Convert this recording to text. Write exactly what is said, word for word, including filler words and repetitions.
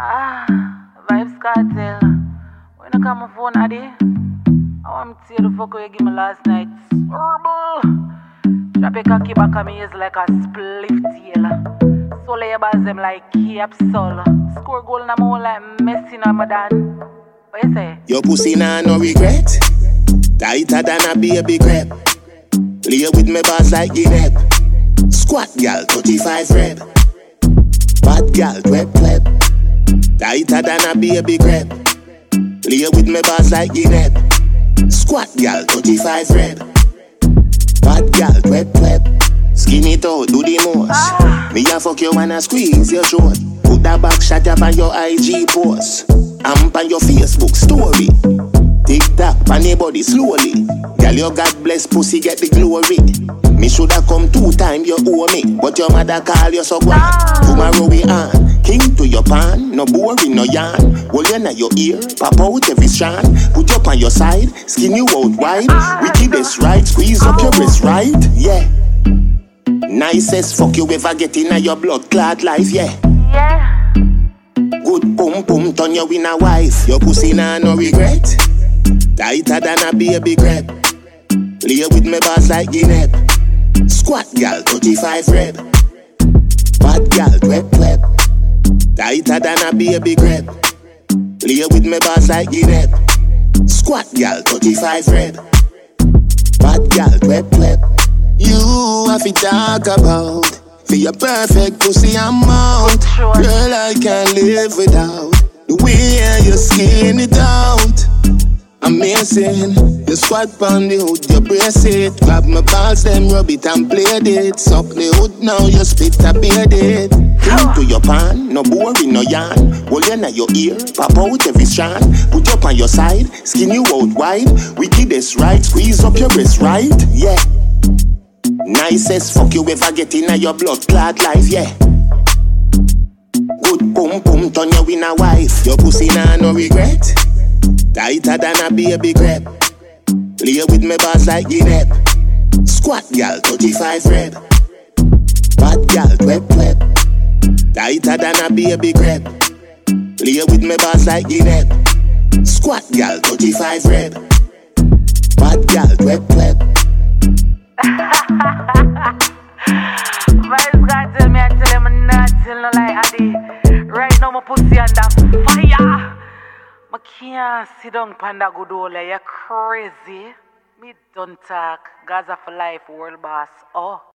Ah, Vybz Kartel. When I come on phone, Addy, I want to tell you the fuck you give me last night. Horrible. Drop a cocky back on me is like a spliff tail. So lay bars them like capsule. Score goal na more like Messi na Madan. What you say? Your pussy nah no regret. Tighter than a baby crab. Play with me bars like Guinea. Squat gal, thirty-five rep. Bad gal, twep twep. Tighter than a baby crab. Play with me bars like Guinea. Squat gal, thirty-five rep. Bad gal, twep twep. Skin it out, do the most. Ah. Me a fuck you wanna squeeze your throat. Put that back shot up on your I G post. Amp on your Facebook story. Tick tock on your body slowly. Girl, your God bless pussy get the glory. Me shoulda come two time you owe me, but your mother call you so guan. Tomorrow we on, king to your pan, no boring no yarn. Hold you in your ear, pop out every strand. Put you up on your side, skin you out wide. Wickedest right, squeeze up your wrist right, yeah. Nicest fuck you ever get in a your blood clad life, yeah. Yeah. Good pum pum turn you in a wife. Your pussy nah no regret. Tighter than a baby crab. Play with me bars like Guinea. Squat gal, thirty-five rep. Bad gal, twep twep. Tighter than a baby crab. Play with me bars like Guinea. Squat gal, thirty-five rep. Bad gal, twep twep. You have to talk about for your perfect pussy amount. Sure. Girl, I can't live without the way you skin it out. Amazing, you squat on the hood, you brace it. Grab my balls, them rub it and play it. Suck the hood now, you spit a beard it. Into your pan, no boring, no yarn. Hold you in your ear, pop out every strand. Put you up on your side, skin you out wide. Wickedest right, squeeze up your wrist right, yeah. Nicest fuck you ever get in a your blood clad life, yeah. Good pum pum turn you in a wife. Your pussy nah no regret. Tighter than a baby crab. Play with me bars like Guinea. Squat gal, thirty-five rep. Bad gal, twep twep. Tighter than a baby crab. Play with me bars like Guinea. Squat gal, thirty-five rep. Bad gal, twep twep. Vybz Kartel me I tell him not tell no lie Addy. Right now my pussy under fire. I can't sit down panda good old like you crazy. Me don't talk. Gaza for life, world boss. Oh.